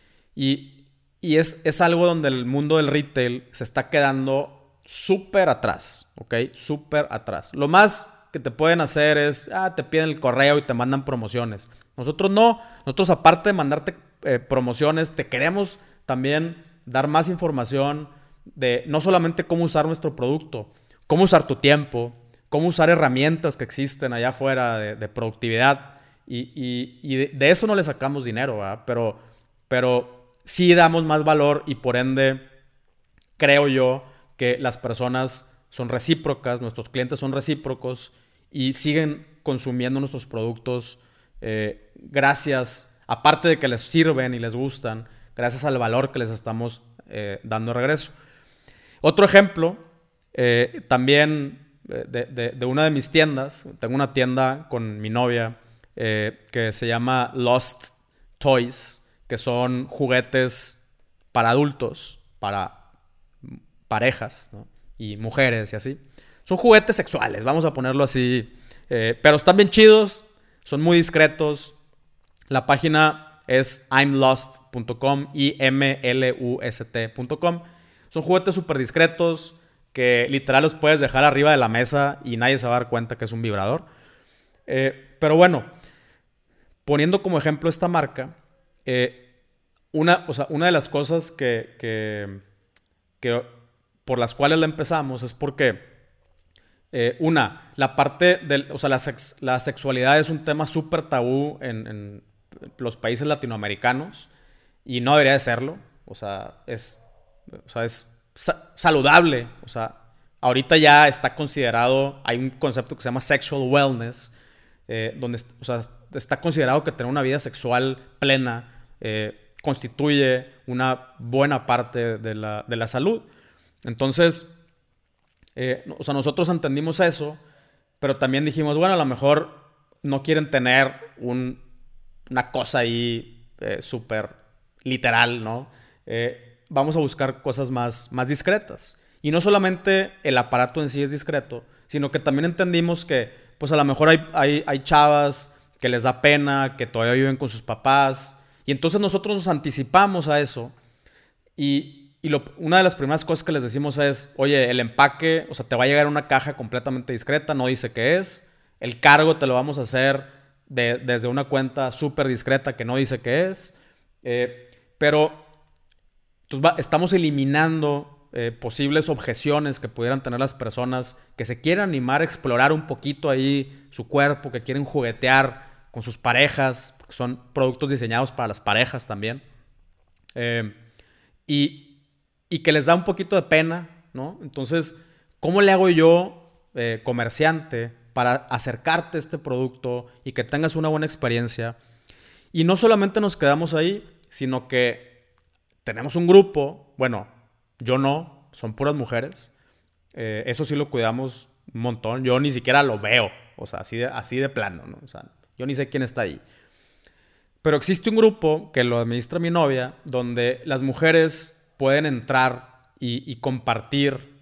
Y, y es, es algo donde el mundo del retail se está quedando súper atrás, ¿ok? Súper atrás. Lo más que te pueden hacer es, ah, te piden el correo y te mandan promociones. Nosotros no. Nosotros, aparte de mandarte eh, promociones, te queremos también dar más información de no solamente cómo usar nuestro producto, cómo usar tu tiempo, cómo usar herramientas que existen allá afuera de, de productividad. Y, y, y de, de eso no le sacamos dinero, ¿verdad? Pero, pero sí damos más valor y por ende creo yo que las personas son recíprocas, nuestros clientes son recíprocos y siguen consumiendo nuestros productos eh, gracias, aparte de que les sirven y les gustan, gracias al valor que les estamos eh, dando de regreso. Otro ejemplo, eh, también de, de, de una de mis tiendas, tengo una tienda con mi novia eh, que se llama Lost Toys, que son juguetes para adultos, para parejas, ¿no? Y mujeres y así. Son juguetes sexuales, vamos a ponerlo así. Eh, pero están bien chidos, son muy discretos. La página es i'm lost punto com, I M L U S T punto com. Son juguetes súper discretos que literal los puedes dejar arriba de la mesa y nadie se va a dar cuenta que es un vibrador. Eh, pero bueno, poniendo como ejemplo esta marca, eh, una, o sea, una de las cosas que, que, que por las cuales la empezamos es porque Eh, una, la parte del, o sea, la, sex, la sexualidad es un tema súper tabú en, en los países latinoamericanos y no debería de serlo. O sea, es, o sea, es sa- saludable. O sea, ahorita ya está considerado, hay un concepto que se llama sexual wellness, eh, donde, o sea, está considerado que tener una vida sexual plena eh, constituye una buena parte de la, de la salud. Entonces, Eh, o sea, nosotros entendimos eso, pero también dijimos, bueno, a lo mejor no quieren tener un, una cosa ahí eh, súper literal, ¿no? Eh, vamos a buscar cosas más, más discretas. Y no solamente el aparato en sí es discreto, sino que también entendimos que, pues a lo mejor hay, hay, hay chavas que les da pena, que todavía viven con sus papás, y entonces nosotros nos anticipamos a eso y... Y lo, una de las primeras cosas que les decimos es, oye, el empaque, o sea, te va a llegar una caja completamente discreta, no dice qué es. El cargo te lo vamos a hacer de, desde una cuenta súper discreta que no dice qué es. Eh, pero entonces va, estamos eliminando eh, posibles objeciones que pudieran tener las personas que se quieran animar a explorar un poquito ahí su cuerpo, que quieren juguetear con sus parejas, porque son productos diseñados para las parejas también. Eh, y... Y que les da un poquito de pena, ¿no? Entonces, ¿cómo le hago yo, eh, comerciante, para acercarte a este producto y que tengas una buena experiencia? Y no solamente nos quedamos ahí, sino que tenemos un grupo, bueno, yo no, son puras mujeres. Eh, eso sí lo cuidamos un montón. Yo ni siquiera lo veo, o sea, así de, así de plano, ¿no? O sea, yo ni sé quién está ahí. Pero existe un grupo que lo administra mi novia, donde las mujeres pueden entrar y, y compartir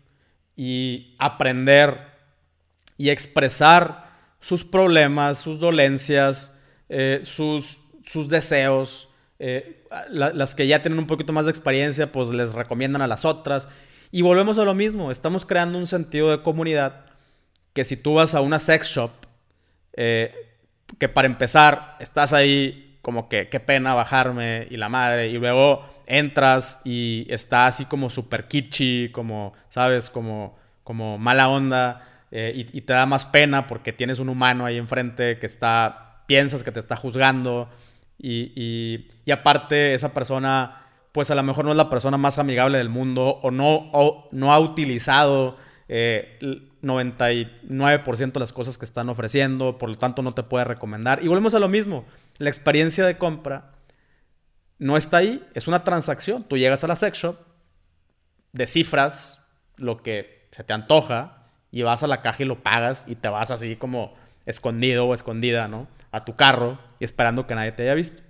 y aprender y expresar sus problemas, sus dolencias, eh, sus, sus deseos. Eh, la, las que ya tienen un poquito más de experiencia, pues les recomiendan a las otras. Y volvemos a lo mismo. Estamos creando un sentido de comunidad que si tú vas a una sex shop, eh, que para empezar estás ahí como que qué pena bajarme y la madre, y luego entras y está así como súper kitschy, como, ¿sabes? Como, como mala onda, eh, y, y te da más pena porque tienes un humano ahí enfrente que está, piensas que te está juzgando y, y, y aparte esa persona, pues a lo mejor no es la persona más amigable del mundo o no, o no ha utilizado eh, noventa y nueve por ciento de las cosas que están ofreciendo, por lo tanto no te puede recomendar. Y volvemos a lo mismo, la experiencia de compra no está ahí, es una transacción. Tú llegas a la sex shop, descifras lo que se te antoja y vas a la caja y lo pagas y te vas así como escondido o escondida, ¿no? A tu carro y esperando que nadie te haya visto.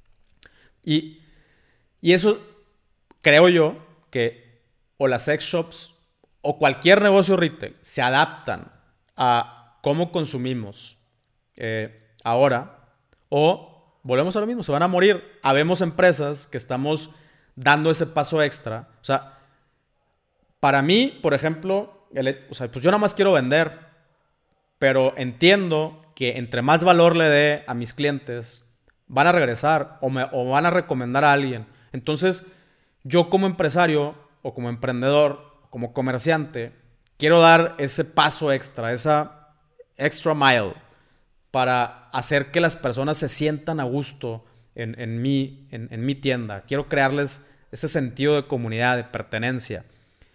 Y, y eso creo yo que o las sex shops o cualquier negocio retail se adaptan a cómo consumimos eh, ahora, o volvemos a lo mismo, se van a morir. Habemos empresas que estamos dando ese paso extra. O sea, para mí, por ejemplo, el, o sea, pues yo nada más quiero vender, pero entiendo que entre más valor le dé a mis clientes, van a regresar o, me, o van a recomendar a alguien. Entonces, yo como empresario o como emprendedor, como comerciante, quiero dar ese paso extra, esa extra mile para hacer que las personas se sientan a gusto en, en, mi, en, en mi tienda. Quiero crearles ese sentido de comunidad, de pertenencia.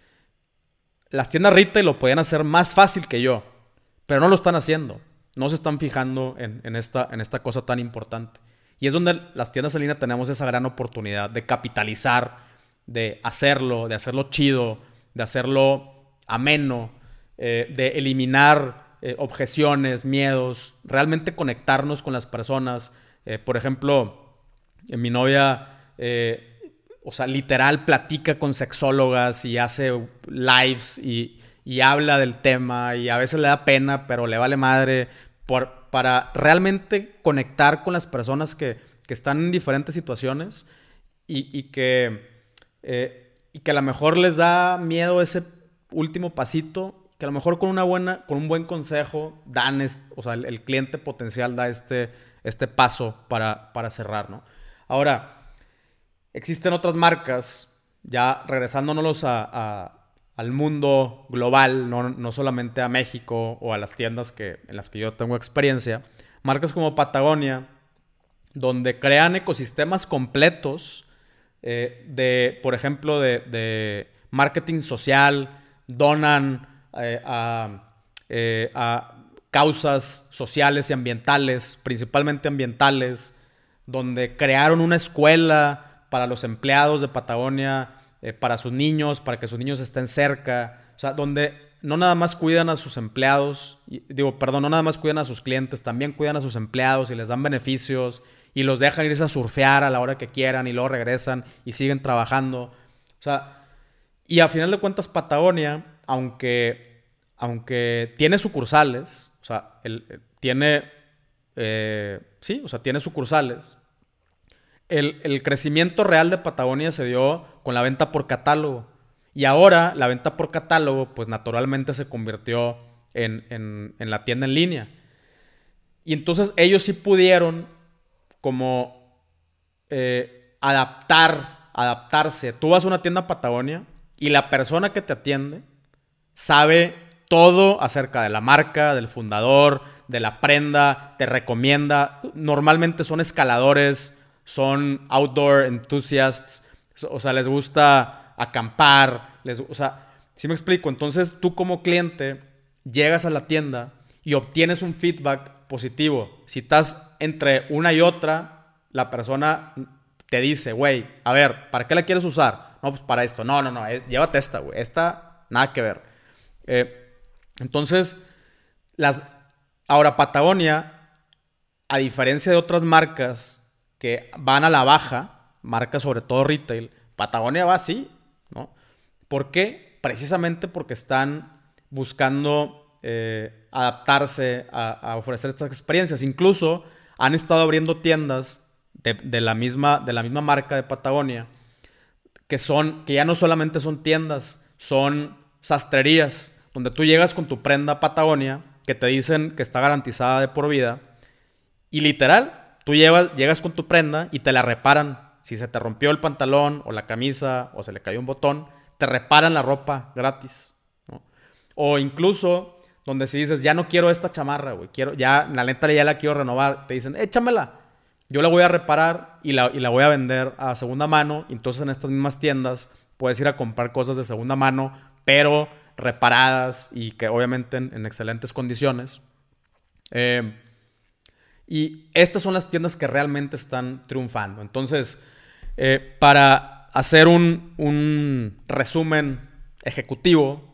Las tiendas retail lo podían hacer más fácil que yo, pero no lo están haciendo. No se están fijando en, en, esta, en esta cosa tan importante. Y es donde las tiendas en línea tenemos esa gran oportunidad de capitalizar, de hacerlo, de hacerlo chido, de hacerlo ameno, eh, de eliminar Eh, objeciones, miedos, realmente conectarnos con las personas. Eh, por ejemplo, eh, mi novia, eh, o sea, literal platica con sexólogas y hace lives y, y habla del tema y a veces le da pena, pero le vale madre por, para realmente conectar con las personas que, que están en diferentes situaciones y, y, que, eh, y que a lo mejor les da miedo ese último pasito, que a lo mejor con una buena, con un buen consejo dan, es, o sea, el, el cliente potencial da este, este paso para, para cerrar, ¿no? Ahora, existen otras marcas, ya regresándonos a, a, al mundo global, no, no solamente a México o a las tiendas que, en las que yo tengo experiencia, marcas como Patagonia, donde crean ecosistemas completos eh, de, por ejemplo, de, de marketing social, donan Eh, a, eh, a causas sociales y ambientales, principalmente ambientales, donde crearon una escuela para los empleados de Patagonia, eh, para sus niños, para que sus niños estén cerca, o sea, donde no nada más cuidan a sus empleados, y, digo, perdón, no nada más cuidan a sus clientes, también cuidan a sus empleados y les dan beneficios y los dejan irse a surfear a la hora que quieran y luego regresan y siguen trabajando. O sea, y a final de cuentas Patagonia, aunque, aunque tiene sucursales, o sea, el, el, tiene, eh, sí, o sea, tiene sucursales, el, el crecimiento real de Patagonia se dio con la venta por catálogo. Y ahora la venta por catálogo, pues naturalmente se convirtió en, en, en la tienda en línea. Y entonces ellos sí pudieron como eh, adaptar, adaptarse. Tú vas a una tienda Patagonia y la persona que te atiende sabe todo acerca de la marca, del fundador, de la prenda, te recomienda. Normalmente son escaladores, son outdoor enthusiasts, o sea, les gusta acampar, les, o sea, ¿sí me explico? Entonces tú como cliente llegas a la tienda y obtienes un feedback positivo. Si estás entre una y otra, la persona te dice, güey, a ver, ¿para qué la quieres usar? No, pues para esto. No, no, no, eh, llévate esta, güey. Esta, nada que ver. Eh, entonces, las, ahora Patagonia, a diferencia de otras marcas que van a la baja, marcas sobre todo retail, Patagonia va así, ¿no? ¿Por qué? Precisamente porque están buscando eh, adaptarse a, a ofrecer estas experiencias. Incluso han estado abriendo tiendas de, de, la misma, de la misma marca de Patagonia, que, son, que ya no solamente son tiendas, son sastrerías, donde tú llegas con tu prenda Patagonia, que te dicen que está garantizada de por vida, y literal, tú llevas, llegas con tu prenda y te la reparan Si se te rompió el pantalón o la camisa o se le cayó un botón, te reparan la ropa gratis, ¿no? O incluso donde si dices, ya no quiero esta chamarra, güey, quiero, ya, la neta ya la quiero renovar, te dicen, échamela. Yo la voy a reparar y la, y la voy a vender a segunda mano. Entonces en estas mismas tiendas puedes ir a comprar cosas de segunda mano, pero reparadas y que obviamente en, en excelentes condiciones. Eh, y estas son las tiendas que realmente están triunfando. Entonces, eh, para hacer un, un resumen ejecutivo,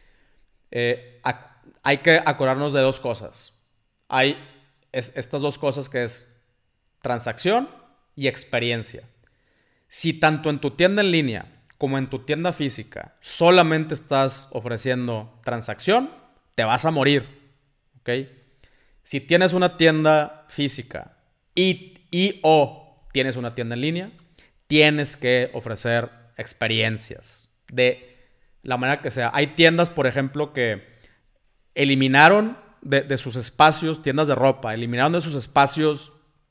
eh, a, hay que acordarnos de dos cosas. Hay es, estas dos cosas que es transacción y experiencia. Si tanto en tu tienda en línea como en tu tienda física solamente estás ofreciendo transacción, te vas a morir, ¿ok? Si tienes una tienda física y, y o tienes una tienda en línea, tienes que ofrecer experiencias de la manera que sea. Hay tiendas, por ejemplo, que eliminaron de, de sus espacios, tiendas de ropa, eliminaron de sus espacios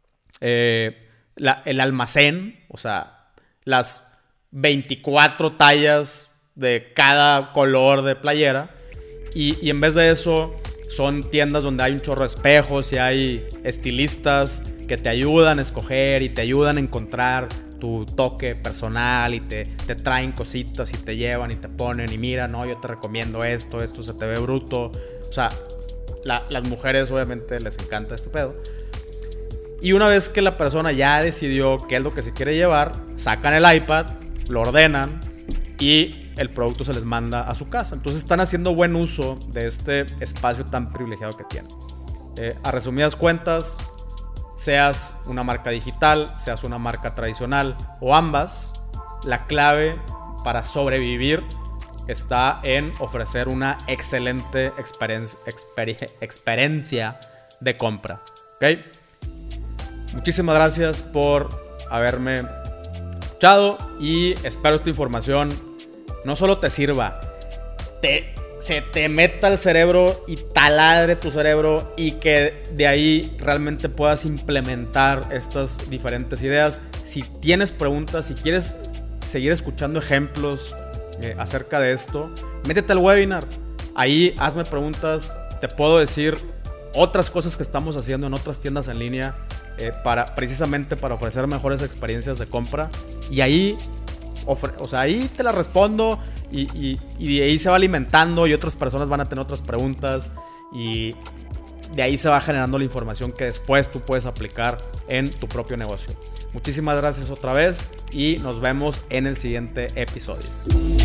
eh, la, el almacén, o sea, las veinticuatro tallas de cada color de playera, y, y en vez de eso son tiendas donde hay un chorro de espejos y hay estilistas que te ayudan a escoger y te ayudan a encontrar tu toque personal y te, te traen cositas y te llevan y te ponen y mira, no, yo te recomiendo esto, esto se te ve bruto. O sea, la, las mujeres obviamente les encanta este pedo. Y una vez que la persona ya decidió qué es lo que se quiere llevar, sacan el iPad, lo ordenan y el producto se les manda a su casa. Entonces están haciendo buen uso de este espacio tan privilegiado que tienen. Eh, a resumidas cuentas, seas una marca digital, seas una marca tradicional o ambas, la clave para sobrevivir está en ofrecer una excelente experiencia, exper- experiencia de compra. ¿Ok? Muchísimas gracias por haberme escuchado y espero esta información no solo te sirva, te, se te meta al cerebro y taladre tu cerebro y que de ahí realmente puedas implementar estas diferentes ideas. Si tienes preguntas, si quieres seguir escuchando ejemplos eh, acerca de esto, métete al webinar. Ahí hazme preguntas, te puedo decir otras cosas que estamos haciendo en otras tiendas en línea eh, para, precisamente para ofrecer mejores experiencias de compra. Y ahí, ofre- o sea, ahí te las respondo y, y, y de ahí se va alimentando y otras personas van a tener otras preguntas y de ahí se va generando la información que después tú puedes aplicar en tu propio negocio. Muchísimas gracias otra vez y nos vemos en el siguiente episodio.